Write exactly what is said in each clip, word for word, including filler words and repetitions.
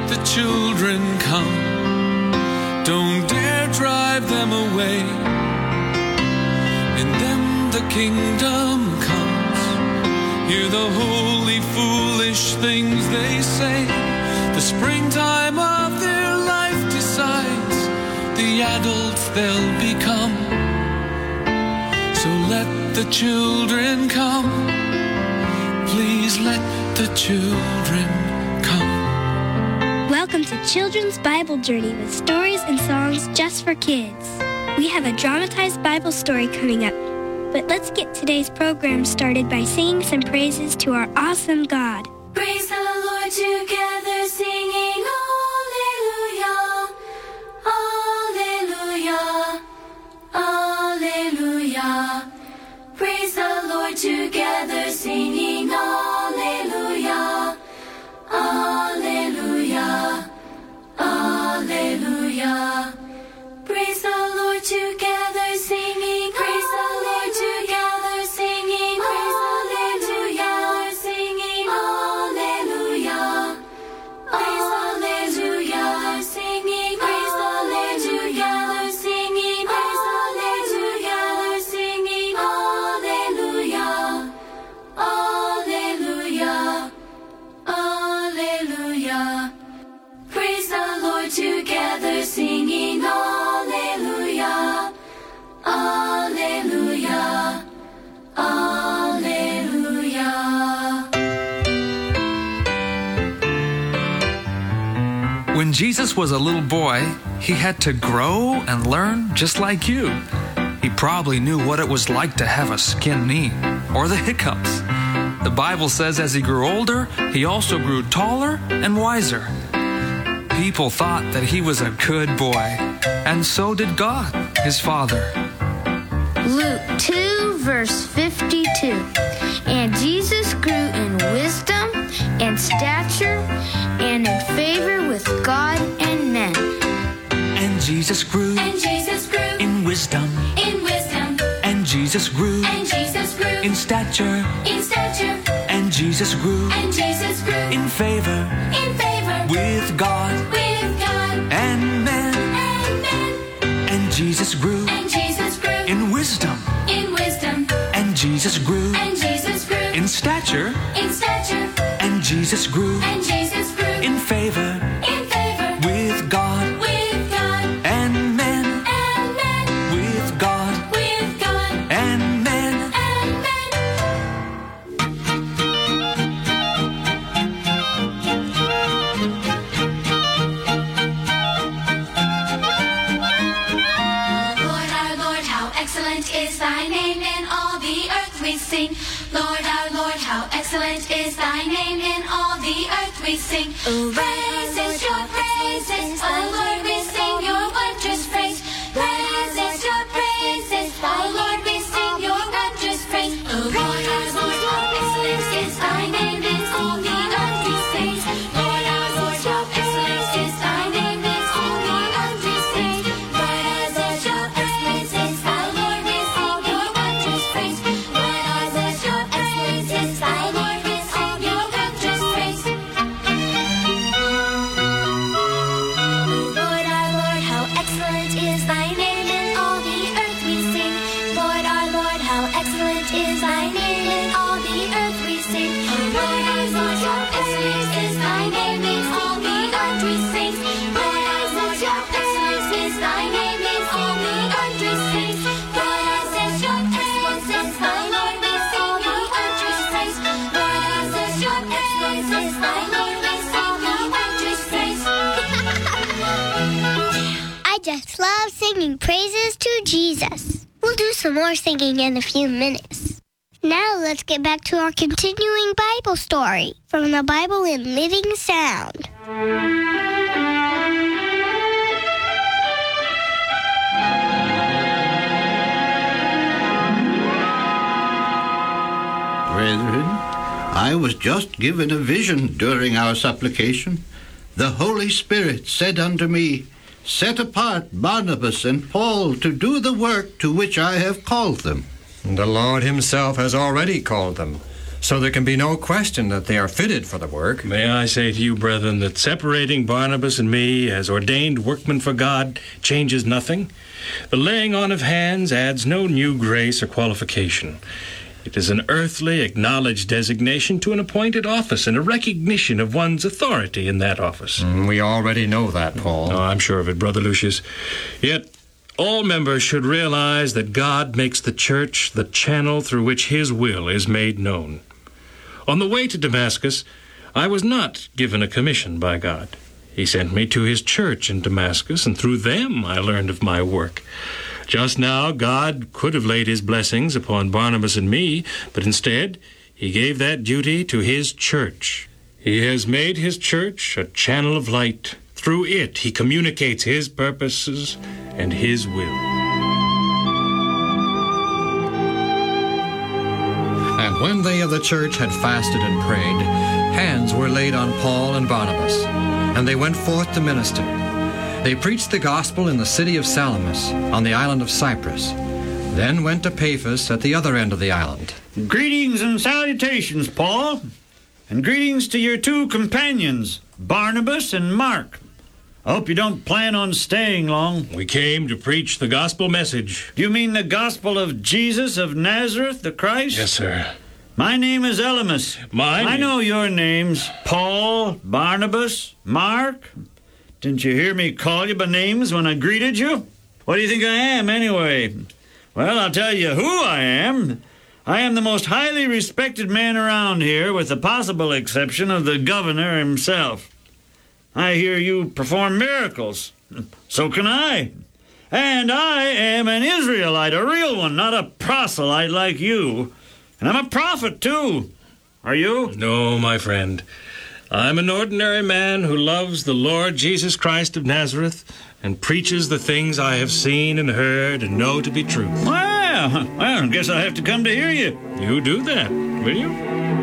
the children come. Don't dare drive them away. In them the kingdom comes. Hear the holy, foolish things they say. The springtime of their life decides the adults they'll become. So let the children come. Please let the children come. Welcome to Children's Bible Journey with stories and songs just for kids. We have a dramatized Bible story coming up, but let's get today's program started by singing some praises to our awesome God. Praise the Lord together, singing Alleluia, Alleluia, Alleluia. Praise the Lord together, singing Alleluia, Alleluia, Alleluia. Praise the Lord together, singing. Praise the Lord together, singing. Praise the Lord together, singing. Alleluia. Praise Alleluia, singing. Praise the Lord together, singing. Praise the Lord together, singing. Alleluia. Alleluia. Alleluia. Praise the Lord together, singing. Alleluia. Alleluia. Alleluia. When Jesus was a little boy, he had to grow and learn just like you. He probably knew what it was like to have a skinned knee or the hiccups. The Bible says as he grew older, he also grew taller and wiser. People thought that he was a good boy, and so did God, his Father. Luke two, verse fifty-two. And Jesus grew in wisdom and stature and in favor with God and men. And Jesus grew, And Jesus grew in wisdom. in wisdom. And Jesus grew, And Jesus grew in stature. in stature. And Jesus grew, And Jesus grew in favor in favor with God with God and men. and men. And Jesus grew And Jesus grew in wisdom. in wisdom. And Jesus grew And Jesus grew in stature. in stature. And Jesus grew And Jesus grew in favor in favor with God with God and men. and men. With God With God and men. and men. Lord our Lord, how excellent is thy name in all the earth we sing. Lord our Lord, how excellent is thy name in all the earth we sing. Praises, your praises, oh Lord, we sing your wondrous praise. Praises, your praises, oh Lord, we sing your wondrous praise. Oh Lord our Lord, how excellent is thy name in all the earth we sing. Lord our Lord, how excellent is thy name in all the earth we sing. Praises, your praises, oh Lord, we sing your wondrous praise. Praises, your praises, oh Lord, we sing your wondrous praise. Lord our Lord, how excellent is thy name in all the earth we sing. Lord our Lord, how excellent is thy name in all the earth we sing. Lord our Lord, how excellent is thy name in all the earth we sing. Lord our Lord, how excellent is thy name in all the earth we sing. Lord our Lord, your praises, thy Lord, we sing your wondrous praise. Lord our Lord, your praises, thy Lord, we sing your wondrous praise. I just love singing praises to Jesus. We'll do some more singing in a few minutes. Now let's get back to our continuing Bible story from the Bible in Living Sound. Brethren, I was just given a vision during our supplication. The Holy Spirit said unto me, Set apart Barnabas and Paul to do the work to which I have called them. The Lord himself has already called them. So there can be no question that they are fitted for the work. May I say to you, brethren, that separating Barnabas and me as ordained workmen for God changes nothing. The laying on of hands adds no new grace or qualification. It is an earthly, acknowledged designation to an appointed office and a recognition of one's authority in that office. Mm, we already know that, Paul. Oh, I'm sure of it, Brother Lucius. Yet, all members should realize that God makes the church the channel through which His will is made known. On the way to Damascus, I was not given a commission by God. He sent me to His church in Damascus, and through them I learned of my work. Just now, God could have laid His blessings upon Barnabas and me, but instead, He gave that duty to His church. He has made His church a channel of light. Through it, He communicates His purposes and His will. And when they of the church had fasted and prayed, hands were laid on Paul and Barnabas, and they went forth to minister. They preached the gospel in the city of Salamis, on the island of Cyprus, then went to Paphos at the other end of the island. Greetings and salutations, Paul, and greetings to your two companions, Barnabas and Mark. I hope you don't plan on staying long. We came to preach the gospel message. Do you mean the gospel of Jesus of Nazareth, the Christ? Yes, sir. My name is Elymas. Mine? I know your names. Paul, Barnabas, Mark. Didn't you hear me call you by names when I greeted you? What do you think I am, anyway? Well, I'll tell you who I am. I am the most highly respected man around here, with the possible exception of the governor himself. I hear you perform miracles. So can I. And I am an Israelite, a real one, not a proselyte like you. And I'm a prophet, too. Are you? No, my friend. I'm an ordinary man who loves the Lord Jesus Christ of Nazareth and preaches the things I have seen and heard and know to be true. Well, well, I guess I have to come to hear you. You do that, will you?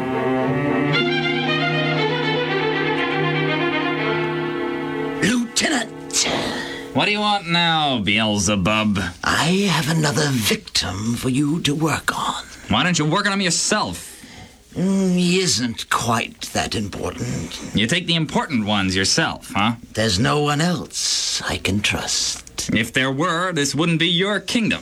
Lieutenant! What do you want now, Beelzebub? I have another victim for you to work on. Why don't you work on him yourself? Mm, he isn't quite that important. You take the important ones yourself, huh? There's no one else I can trust. If there were, this wouldn't be your kingdom.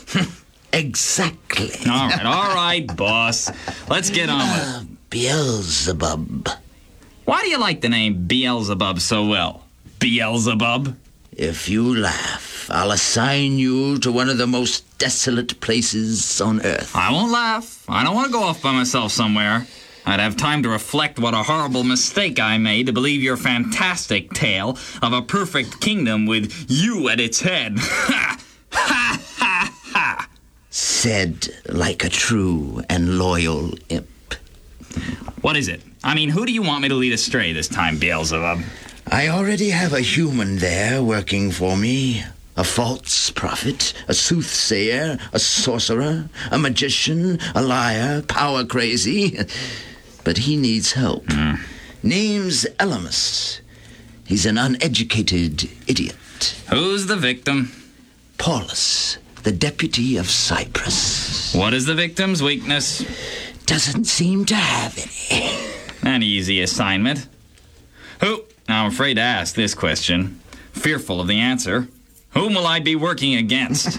Exactly. All right, all right, boss. Let's get on with uh, Beelzebub. Why do you like the name Beelzebub so well? Beelzebub? If you laugh, I'll assign you to one of the most desolate places on earth. I won't laugh. I don't want to go off by myself somewhere. I'd have time to reflect what a horrible mistake I made to believe your fantastic tale of a perfect kingdom with you at its head. Ha! Ha! Ha! Ha! Said like a true and loyal imp. What is it? I mean, who do you want me to lead astray this time, Beelzebub? I already have a human there working for me. A false prophet, a soothsayer, a sorcerer, a magician, a liar, power crazy. But he needs help. Mm. Name's Elymas. He's an uneducated idiot. Who's the victim? Paulus, the deputy of Cyprus. What is the victim's weakness? Doesn't seem to have any. An easy assignment. Who? Now, I'm afraid to ask this question. Fearful of the answer. Whom will I be working against?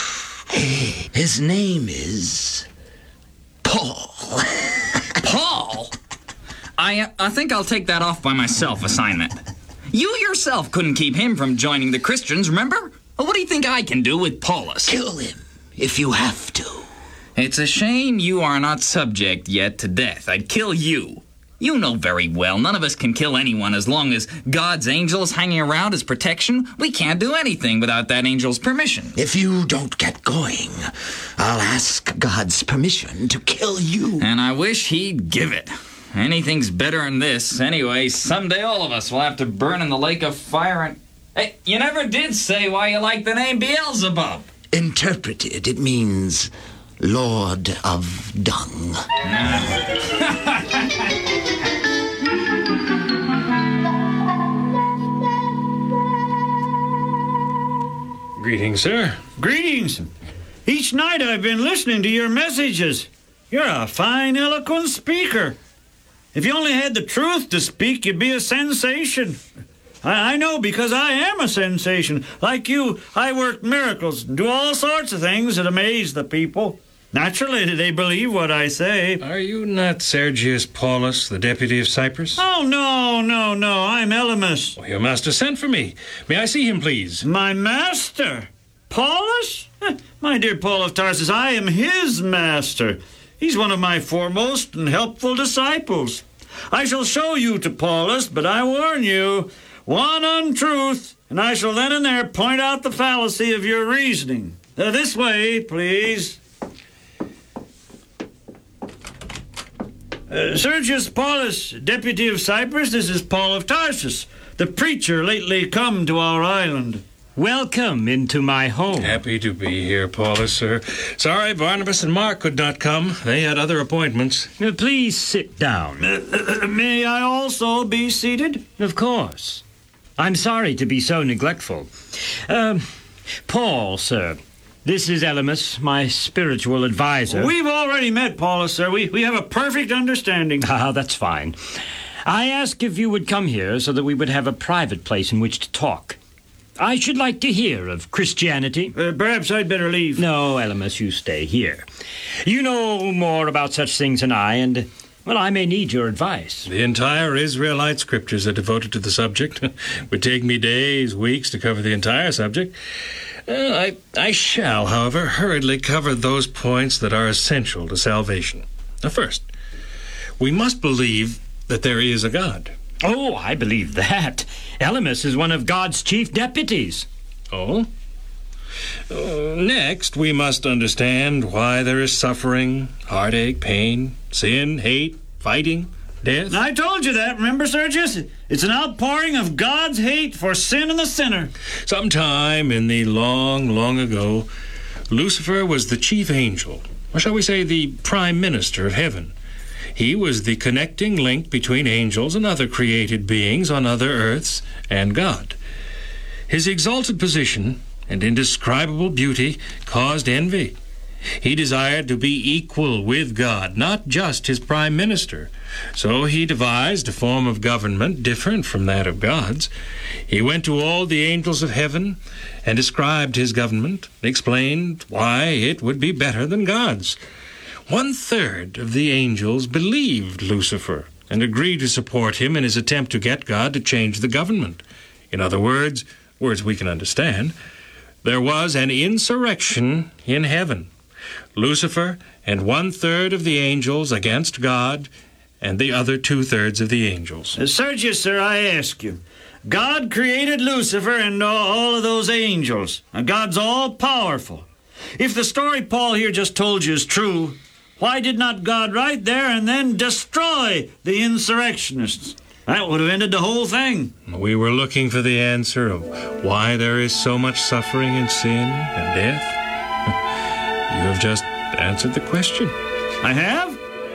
His name is Paul. Paul? I, uh, I think I'll take that off by myself assignment. You yourself couldn't keep him from joining the Christians, remember? What do you think I can do with Paulus? Kill him, if you have to. It's a shame you are not subject yet to death. I'd kill you. You know very well none of us can kill anyone as long as God's angel is hanging around as protection. We can't do anything without that angel's permission. If you don't get going, I'll ask God's permission to kill you. And I wish he'd give it. Anything's better than this. Anyway, someday all of us will have to burn in the lake of fire and... Hey, you never did say why you like the name Beelzebub. Interpreted, it means Lord of Dung. Greetings, sir. Greetings. Each night I've been listening to your messages. You're a fine, eloquent speaker. If you only had the truth to speak, you'd be a sensation. I, I know because I am a sensation. Like you, I work miracles and do all sorts of things that amaze the people. Naturally, they believe what I say. Are you not Sergius Paulus, the deputy of Cyprus? Oh, no, no, no. I'm Elymas. Well, your master sent for me. May I see him, please? My master? Paulus? My dear Paul of Tarsus, I am his master. He's one of my foremost and helpful disciples. I shall show you to Paulus, but I warn you, one untruth, and I shall then and there point out the fallacy of your reasoning. Uh, this way, please. Uh, Sergius Paulus, deputy of Cyprus, this is Paul of Tarsus, the preacher lately come to our island. Welcome into my home. Happy to be here, Paulus, sir. Sorry Barnabas and Mark could not come. They had other appointments. Uh, please sit down. Uh, uh, may I also be seated? Of course. I'm sorry to be so neglectful. Um, Paul, sir. This is Elymas, my spiritual advisor. We've already met, Paulus, sir. We, we have a perfect understanding. Ah, that's fine. I asked if you would come here so that we would have a private place in which to talk. I should like to hear of Christianity. Uh, perhaps I'd better leave. No, Elymas, you stay here. You know more about such things than I, and, well, I may need your advice. The entire Israelite scriptures are devoted to the subject. It would take me days, weeks to cover the entire subject. Uh, I, I shall, however, hurriedly cover those points that are essential to salvation. Now, first, we must believe that there is a God. Oh, I believe that. Elymas is one of God's chief deputies. Oh? Uh, next, we must understand why there is suffering, heartache, pain, sin, hate, fighting, death. I told you that, remember, Sergius? It's an outpouring of God's hate for sin and the sinner. Sometime in the long, long ago, Lucifer was the chief angel, or shall we say the prime minister of heaven. He was the connecting link between angels and other created beings on other earths and God. His exalted position and indescribable beauty caused envy. He desired to be equal with God, not just his prime minister. So he devised a form of government different from that of God's. He went to all the angels of heaven and described his government, explained why it would be better than God's. One-third of the angels believed Lucifer and agreed to support him in his attempt to get God to change the government. In other words, words we can understand, there was an insurrection in heaven. Lucifer and one-third of the angels against God, and the other two-thirds of the angels. Uh, Sergius, sir, I ask you, God created Lucifer and all of those angels. Now, God's all-powerful. If the story Paul here just told you is true, why did not God right there and then destroy the insurrectionists? That would have ended the whole thing. We were looking for the answer of why there is so much suffering and sin and death. You have just answered the question. I have?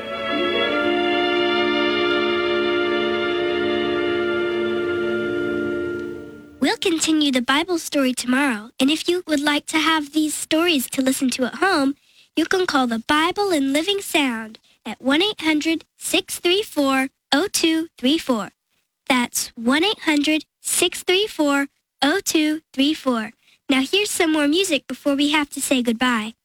We'll continue the Bible story tomorrow, and if you would like to have these stories to listen to at home, you can call the Bible in Living Sound at one eight hundred, six three four, zero two three four. That's one eight hundred, six three four, zero two three four. Now here's some more music before we have to say goodbye.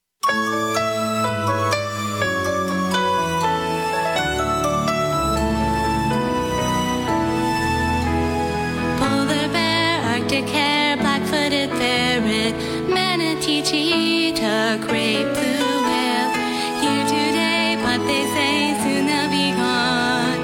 Polar bear, Arctic hare, black-footed ferret, manatee, cheetah, great blue whale. Here today, but they say soon they'll be gone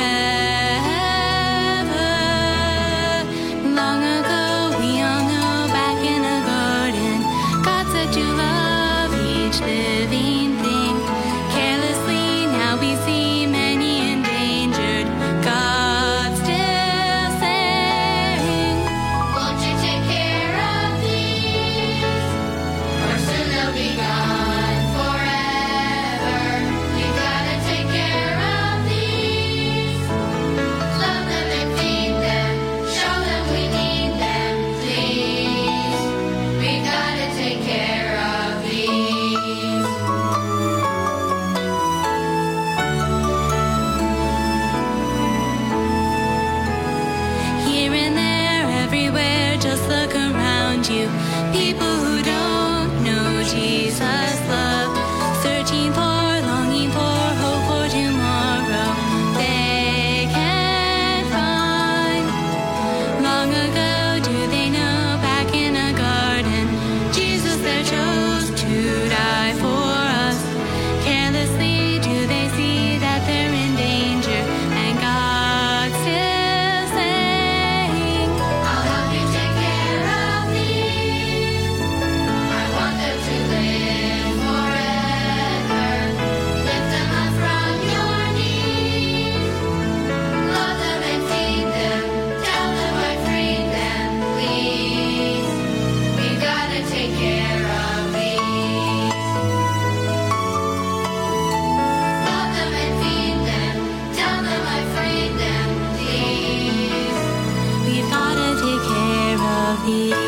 forever. Long ago, we all know, back in a garden, God said to love each living thing. Carelessly, now we see many endangered. God still saying, won't you take care of these? Or soon they'll be gone forever. We gotta just look around you. People who don't know Jesus' love, searching for, longing for, hope for tomorrow. They can't find. Long ago, do they know, back in a garden, Jesus there chose to die for us. Carelessly, do they see that they're in danger? And God still saying, I'll help you take care of these. I want them to live forever. Lift them up from your knees. Love them and feed them. Tell them I freed them, please. We've got to take care of these. Love them and feed them. Tell them I freed them, please. We've got to take care of these.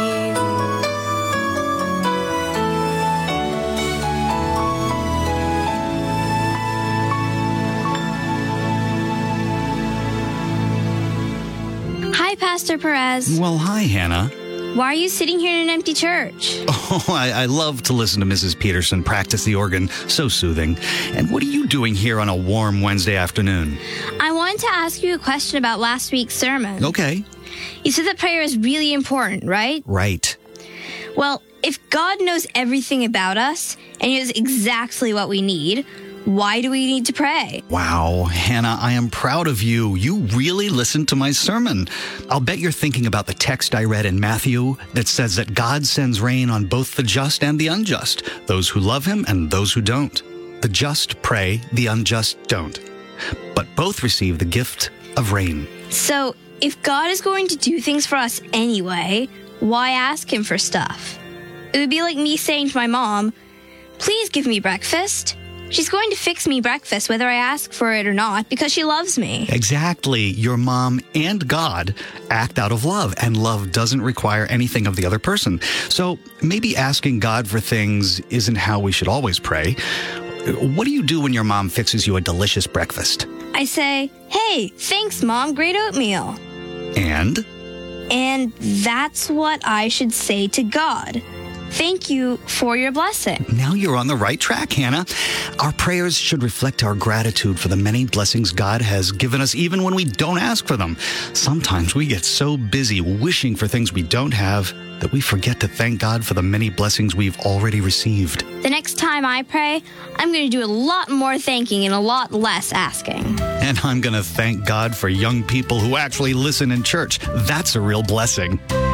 Hi, Pastor Perez. Well, hi, Hannah. Why are you sitting here in an empty church? Oh, I, I love to listen to Missus Peterson practice the organ. So soothing. And what are you doing here on a warm Wednesday afternoon? I wanted to ask you a question about last week's sermon. Okay. You said that prayer is really important, right? Right. Well, if God knows everything about us and He knows exactly what we need, why do we need to pray? Wow, Hannah, I am proud of you. You really listened to my sermon. I'll bet you're thinking about the text I read in Matthew that says that God sends rain on both the just and the unjust, those who love Him and those who don't. The just pray, the unjust don't. But both receive the gift of rain. So, if God is going to do things for us anyway, why ask Him for stuff? It would be like me saying to my mom, please give me breakfast. She's going to fix me breakfast whether I ask for it or not because she loves me. Exactly. Your mom and God act out of love, and love doesn't require anything of the other person. So maybe asking God for things isn't how we should always pray. What do you do when your mom fixes you a delicious breakfast? I say, hey, thanks, Mom, great oatmeal. And? And that's what I should say to God. Thank you for your blessing. Now you're on the right track, Hannah. Our prayers should reflect our gratitude for the many blessings God has given us, even when we don't ask for them. Sometimes we get so busy wishing for things we don't have that we forget to thank God for the many blessings we've already received. The next time I pray, I'm going to do a lot more thanking and a lot less asking. And I'm going to thank God for young people who actually listen in church. That's a real blessing.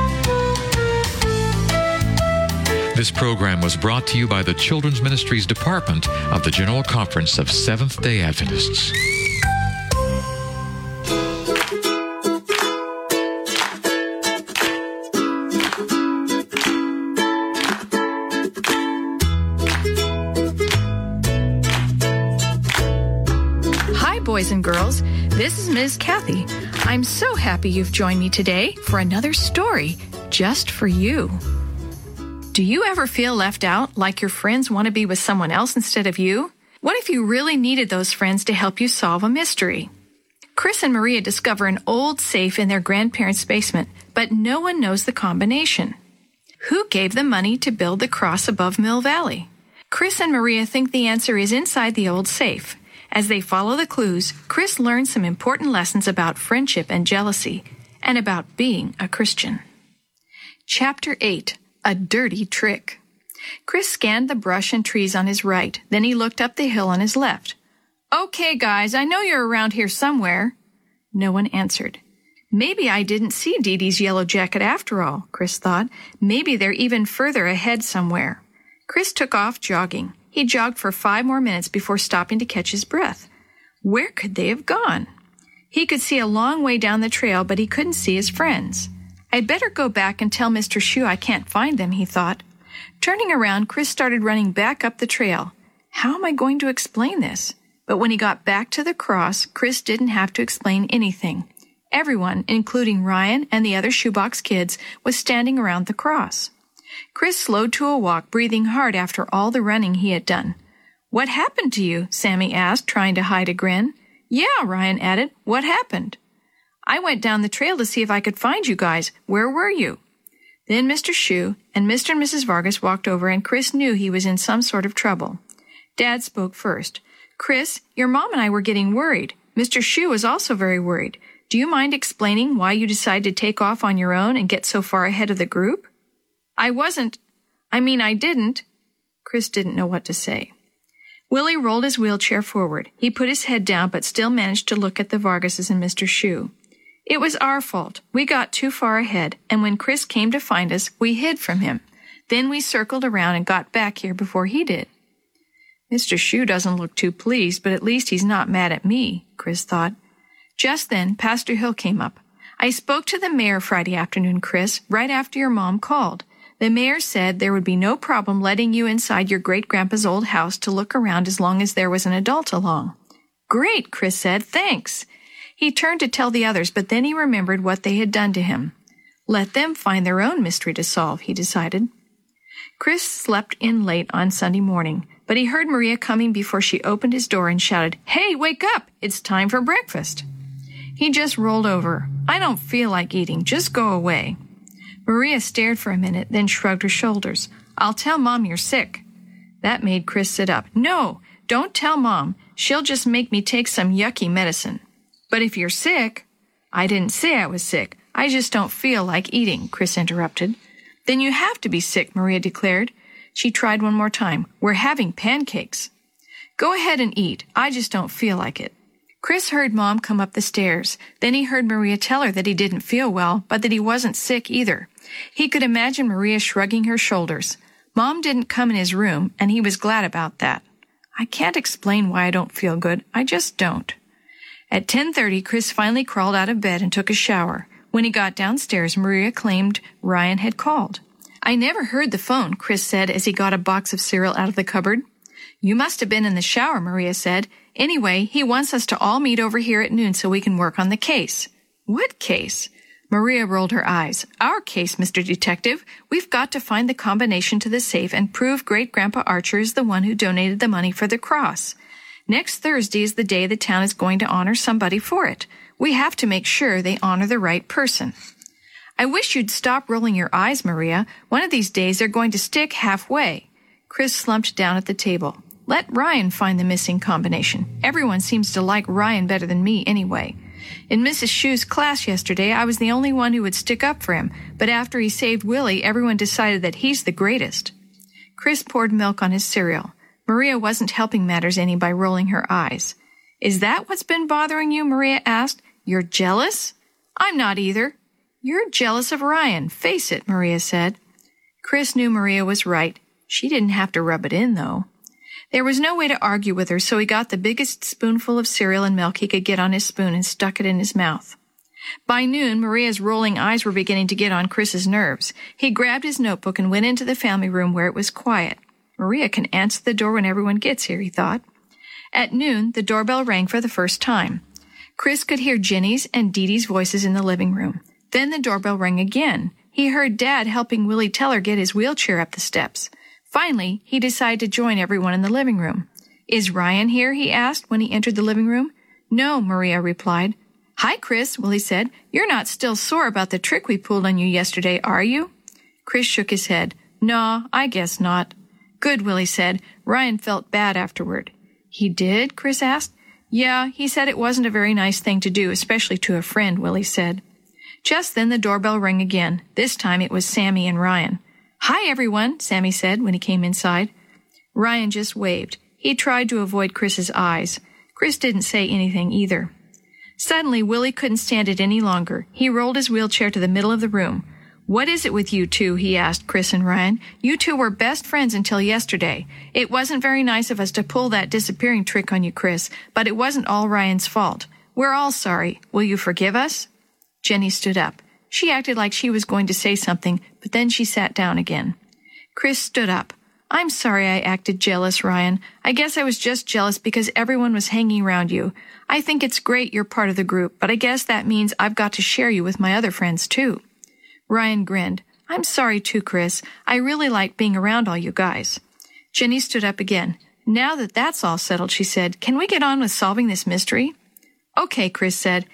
This program was brought to you by the Children's Ministries Department of the General Conference of Seventh-day Adventists. Hi, boys and girls. This is Miz Kathy. I'm so happy you've joined me today for another story just for you. Do you ever feel left out, like your friends want to be with someone else instead of you? What if you really needed those friends to help you solve a mystery? Chris and Maria discover an old safe in their grandparents' basement, but no one knows the combination. Who gave them money to build the cross above Mill Valley? Chris and Maria think the answer is inside the old safe. As they follow the clues, Chris learns some important lessons about friendship and jealousy, and about being a Christian. Chapter eight. A Dirty Trick. Chris scanned the brush and trees on his right. Then he looked up the hill on his left. Okay, guys, I know you're around here somewhere. No one answered. Maybe I didn't see Dee Dee's yellow jacket after all, Chris thought. Maybe they're even further ahead somewhere. Chris took off jogging. He jogged for five more minutes before stopping to catch his breath. Where could they have gone? He could see a long way down the trail, but he couldn't see his friends. I'd better go back and tell Mister Shu I can't find them, he thought. Turning around, Chris started running back up the trail. How am I going to explain this? But when he got back to the cross, Chris didn't have to explain anything. Everyone, including Ryan and the other shoebox kids, was standing around the cross. Chris slowed to a walk, breathing hard after all the running he had done. What happened to you? Sammy asked, trying to hide a grin. Yeah, Ryan added. What happened? I went down the trail to see if I could find you guys. Where were you?" Then Mister Shue and Mister and Missus Vargas walked over, and Chris knew he was in some sort of trouble. Dad spoke first. "Chris, your mom and I were getting worried. Mister Shue was also very worried. Do you mind explaining why you decided to take off on your own and get so far ahead of the group?" "I wasn't. I mean, I didn't." Chris didn't know what to say. Willie rolled his wheelchair forward. He put his head down, but still managed to look at the Vargases and Mister Shue. "It was our fault. We got too far ahead, and when Chris came to find us, we hid from him. Then we circled around and got back here before he did." "Mister Shue doesn't look too pleased, but at least he's not mad at me," Chris thought. Just then, Pastor Hill came up. "I spoke to the mayor Friday afternoon, Chris, right after your mom called. The mayor said there would be no problem letting you inside your great-grandpa's old house to look around as long as there was an adult along." "Great," Chris said. "Thanks." He turned to tell the others, but then he remembered what they had done to him. Let them find their own mystery to solve, he decided. Chris slept in late on Sunday morning, but he heard Maria coming before she opened his door and shouted, "Hey, wake up! It's time for breakfast." He just rolled over. "I don't feel like eating. Just go away." Maria stared for a minute, then shrugged her shoulders. "I'll tell Mom you're sick." That made Chris sit up. "No, don't tell Mom. She'll just make me take some yucky medicine." "But if you're sick—" "I didn't say I was sick. I just don't feel like eating," Chris interrupted. "Then you have to be sick," Maria declared. She tried one more time. "We're having pancakes." "Go ahead and eat. I just don't feel like it." Chris heard Mom come up the stairs. Then he heard Maria tell her that he didn't feel well, but that he wasn't sick either. He could imagine Maria shrugging her shoulders. Mom didn't come in his room, and he was glad about that. "I can't explain why I don't feel good. I just don't." At ten thirty, Chris finally crawled out of bed and took a shower. When he got downstairs, Maria claimed Ryan had called. "I never heard the phone," Chris said as he got a box of cereal out of the cupboard. "You must have been in the shower," Maria said. "Anyway, he wants us to all meet over here at noon so we can work on the case." "What case?" Maria rolled her eyes. "Our case, Mister Detective. We've got to find the combination to the safe and prove Great-Grandpa Archer is the one who donated the money for the cross. Next Thursday is the day the town is going to honor somebody for it. We have to make sure they honor the right person." "I wish you'd stop rolling your eyes, Maria. One of these days they're going to stick halfway." Chris slumped down at the table. "Let Ryan find the missing combination. Everyone seems to like Ryan better than me anyway. In Missus Shue's class yesterday, I was the only one who would stick up for him, but after he saved Willie, everyone decided that he's the greatest." Chris poured milk on his cereal. Maria wasn't helping matters any by rolling her eyes. "Is that what's been bothering you?" Maria asked. "You're jealous?" "I'm not either." "You're jealous of Ryan. Face it," Maria said. Chris knew Maria was right. She didn't have to rub it in, though. There was no way to argue with her, so he got the biggest spoonful of cereal and milk he could get on his spoon and stuck it in his mouth. By noon, Maria's rolling eyes were beginning to get on Chris's nerves. He grabbed his notebook and went into the family room where it was quiet. Maria can answer the door when everyone gets here, he thought. At noon, the doorbell rang for the first time. Chris could hear Jenny's and Dee Dee's voices in the living room. Then the doorbell rang again. He heard Dad helping Willie Teller get his wheelchair up the steps. Finally, he decided to join everyone in the living room. "Is Ryan here?" he asked when he entered the living room. "No," Maria replied. "Hi, Chris," Willie said. "You're not still sore about the trick we pulled on you yesterday, are you?" Chris shook his head. "No, I guess not." "Good," Willie said. "Ryan felt bad afterward." "He did?" Chris asked. "Yeah, he said it wasn't a very nice thing to do, especially to a friend," Willie said. Just then the doorbell rang again. This time it was Sammy and Ryan. "Hi, everyone," Sammy said when he came inside. Ryan just waved. He tried to avoid Chris's eyes. Chris didn't say anything either. Suddenly, Willie couldn't stand it any longer. He rolled his wheelchair to the middle of the room. "What is it with you two?" he asked Chris and Ryan. "You two were best friends until yesterday. It wasn't very nice of us to pull that disappearing trick on you, Chris, but it wasn't all Ryan's fault. We're all sorry. Will you forgive us?" Jenny stood up. She acted like she was going to say something, but then she sat down again. Chris stood up. "I'm sorry I acted jealous, Ryan. I guess I was just jealous because everyone was hanging around you. I think it's great you're part of the group, but I guess that means I've got to share you with my other friends, too." Ryan grinned. "I'm sorry, too, Chris. I really like being around all you guys." Jenny stood up again. "Now that that's all settled," she said, "can we get on with solving this mystery?" "Okay," Chris said.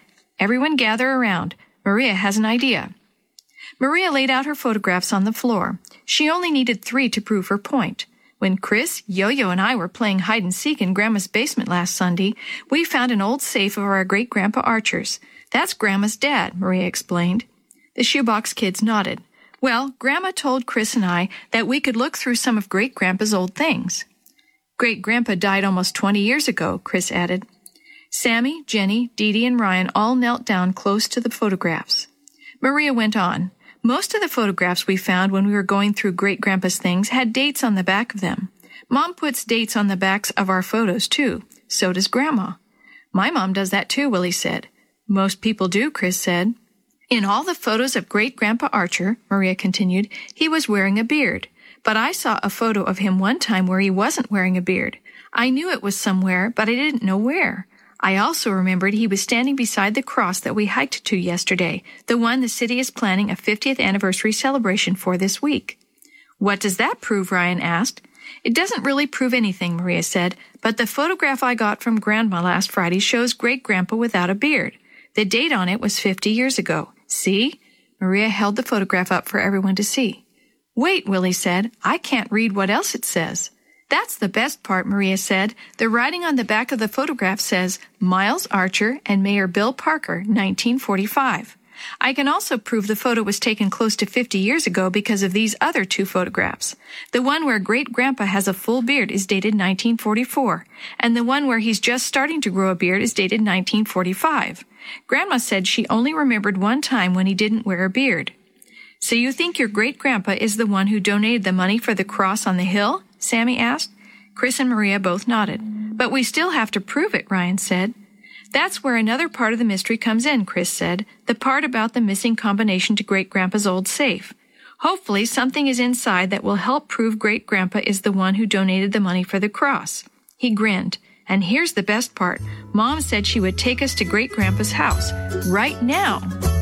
Everyone gather around. Maria has an idea. Maria laid out her photographs on the floor. She only needed three to prove her point. When Chris, Yo-Yo, and I were playing hide-and-seek in Grandma's basement last Sunday, we found an old safe of our great-grandpa Archer's. That's Grandma's dad, Maria explained. The shoebox kids nodded. Well, Grandma told Chris and I that we could look through some of Great-Grandpa's old things. Great-Grandpa died almost twenty years ago, Chris added. Sammy, Jenny, Dee Dee, and Ryan all knelt down close to the photographs. Maria went on. Most of the photographs we found when we were going through Great-Grandpa's things had dates on the back of them. Mom puts dates on the backs of our photos, too. So does Grandma. My mom does that, too, Willie said. Most people do, Chris said. In all the photos of Great-Grandpa Archer, Maria continued, he was wearing a beard. But I saw a photo of him one time where he wasn't wearing a beard. I knew it was somewhere, but I didn't know where. I also remembered he was standing beside the cross that we hiked to yesterday, the one the city is planning a fiftieth anniversary celebration for this week. What does that prove? Ryan asked. It doesn't really prove anything, Maria said, but the photograph I got from Grandma last Friday shows Great-Grandpa without a beard. The date on it was fifty years ago. See? Maria held the photograph up for everyone to see. Wait, Willie said. I can't read what else it says. That's the best part, Maria said. The writing on the back of the photograph says, Miles Archer and Mayor Bill Parker, nineteen forty-five. I can also prove the photo was taken close to fifty years ago because of these other two photographs. The one where Great-Grandpa has a full beard is dated nineteen forty-four, and the one where he's just starting to grow a beard is dated nineteen forty-five. Grandma said she only remembered one time when he didn't wear a beard. So you think your great-grandpa is the one who donated the money for the cross on the hill? Sammy asked. Chris and Maria both nodded. But we still have to prove it, Ryan said. That's where another part of the mystery comes in, Chris said, the part about the missing combination to Great-Grandpa's old safe. Hopefully something is inside that will help prove Great-Grandpa is the one who donated the money for the cross. He grinned. And here's the best part. Mom said she would take us to Great-Grandpa's house right now.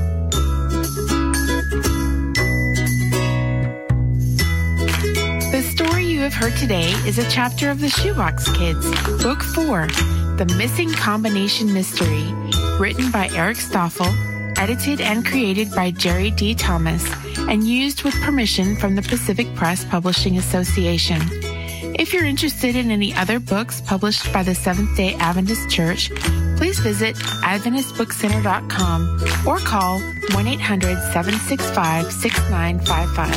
The story you have heard today is a chapter of the Shoebox Kids, Book four, The Missing Combination Mystery, written by Eric Stoffel, edited and created by Jerry D. Thomas, and used with permission from the Pacific Press Publishing Association. If you're interested in any other books published by the Seventh-day Adventist Church, please visit adventist book center dot com or call one eight hundred seven six five six nine five five.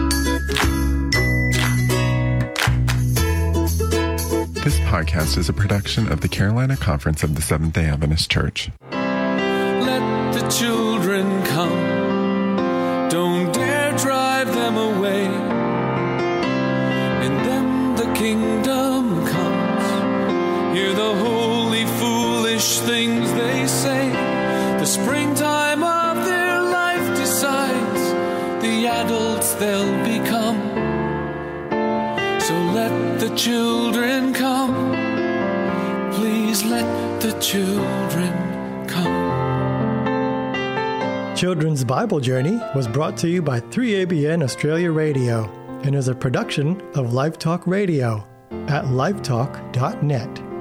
This podcast is a production of the Carolina Conference of the Seventh-day Adventist Church. Let the children come. Don't dare drive them away. In them the kingdom comes. Hear the holy, foolish things they say. The springtime of their life decides the adults they'll become. So let the children come. Please let the children come. Children's Bible Journey was brought to you by three A B N Australia Radio and is a production of Live Talk Radio at live talk dot net.